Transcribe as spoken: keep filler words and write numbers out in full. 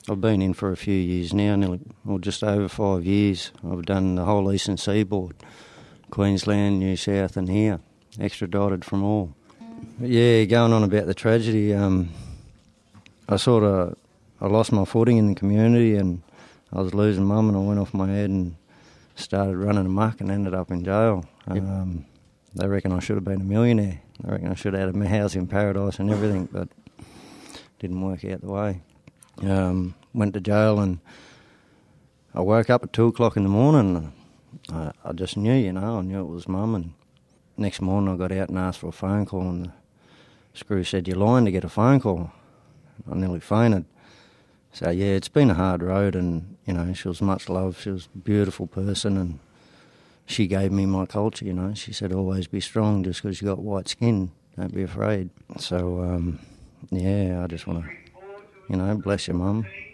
I've been in for a few years now, nearly, well, just over five years. I've done the whole eastern seaboard, Queensland, New South and here, extradited from all. But yeah, going on about the tragedy, um, I sort of, I lost my footing in the community and I was losing mum and I went off my head and started running amok and ended up in jail. Yep. Um, they reckon I should have been a millionaire. They reckon I should have had my house in paradise and everything, but didn't work out the way. Um, went to jail and I woke up at two o'clock in the morning and I, I just knew, you know, I knew it was mum. And next morning I got out and asked for a phone call and the screw said, "You're lying to get a phone call." I nearly fainted. So yeah, it's been a hard road and, you know, she was much loved. She was a beautiful person and she gave me my culture, you know. She said, "Always be strong just because you got white skin. Don't be afraid." So, um, yeah, I just want to, you know, bless your mum.